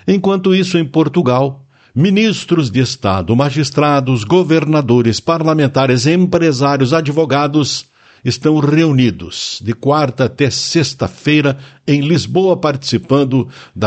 Enquanto isso, em Portugal, ministros de Estado, magistrados, governadores, parlamentares, empresários, advogados estão reunidos de quarta até sexta-feira em Lisboa, participando da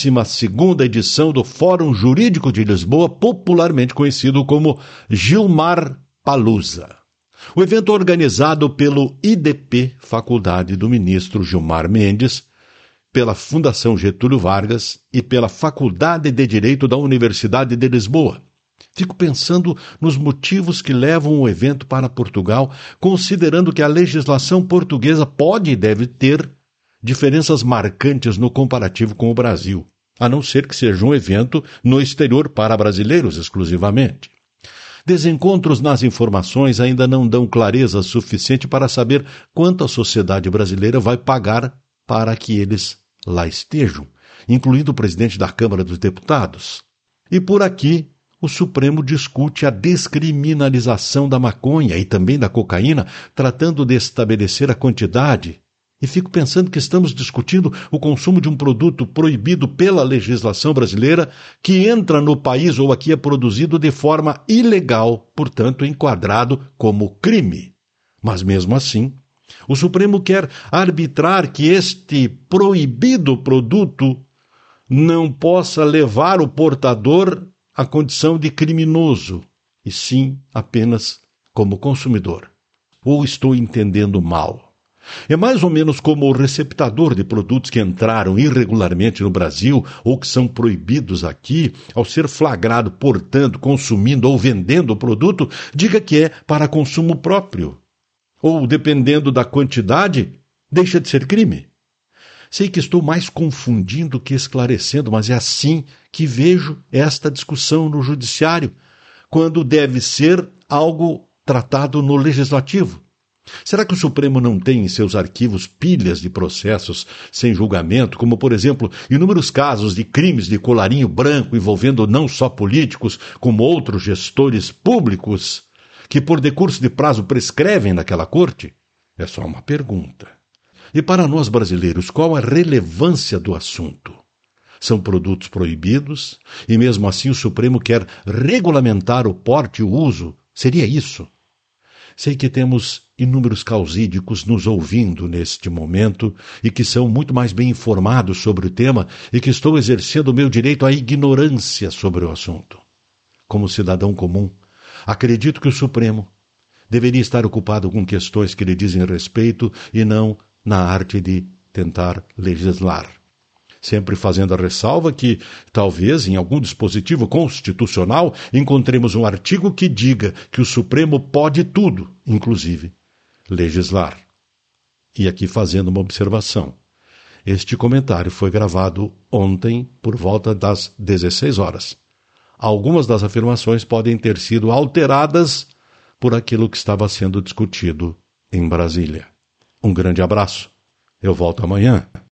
12ª edição do Fórum Jurídico de Lisboa, popularmente conhecido como Gilmar Palusa. O evento organizado pelo IDP, Faculdade do Ministro Gilmar Mendes, pela Fundação Getúlio Vargas e pela Faculdade de Direito da Universidade de Lisboa. Fico pensando nos motivos que levam o evento para Portugal, considerando que a legislação portuguesa pode e deve ter diferenças marcantes no comparativo com o Brasil, a não ser que seja um evento no exterior para brasileiros exclusivamente. Desencontros nas informações ainda não dão clareza suficiente para saber quanto a sociedade brasileira vai pagar para que eles lá estejam, incluindo o presidente da Câmara dos Deputados. E por aqui, o Supremo discute a descriminalização da maconha e também da cocaína, tratando de estabelecer a quantidade. E fico pensando que estamos discutindo o consumo de um produto proibido pela legislação brasileira que entra no país ou aqui é produzido de forma ilegal, portanto enquadrado como crime. Mas mesmo assim, o Supremo quer arbitrar que este proibido produto não possa levar o portador à condição de criminoso, e sim apenas como consumidor. Ou estou entendendo mal? É mais ou menos como o receptador de produtos que entraram irregularmente no Brasil ou que são proibidos aqui, ao ser flagrado portando, consumindo ou vendendo o produto, diga que é para consumo próprio. Ou, dependendo da quantidade, deixa de ser crime. Sei que estou mais confundindo que esclarecendo, mas é assim que vejo esta discussão no judiciário, quando deve ser algo tratado no legislativo. Será que o Supremo não tem em seus arquivos pilhas de processos sem julgamento, como, por exemplo, inúmeros casos de crimes de colarinho branco envolvendo não só políticos, como outros gestores públicos, que por decurso de prazo prescrevem naquela corte? É só uma pergunta. E para nós brasileiros, qual a relevância do assunto? São produtos proibidos e mesmo assim o Supremo quer regulamentar o porte e o uso. Seria isso? Sei que temos inúmeros causídicos nos ouvindo neste momento e que são muito mais bem informados sobre o tema e que estou exercendo o meu direito à ignorância sobre o assunto. Como cidadão comum, acredito que o Supremo deveria estar ocupado com questões que lhe dizem respeito e não na arte de tentar legislar. Sempre fazendo a ressalva que, talvez, em algum dispositivo constitucional, encontremos um artigo que diga que o Supremo pode tudo, inclusive legislar. E aqui fazendo uma observação. Este comentário foi gravado ontem por volta das 16 horas. Algumas das afirmações podem ter sido alteradas por aquilo que estava sendo discutido em Brasília. Um grande abraço. Eu volto amanhã.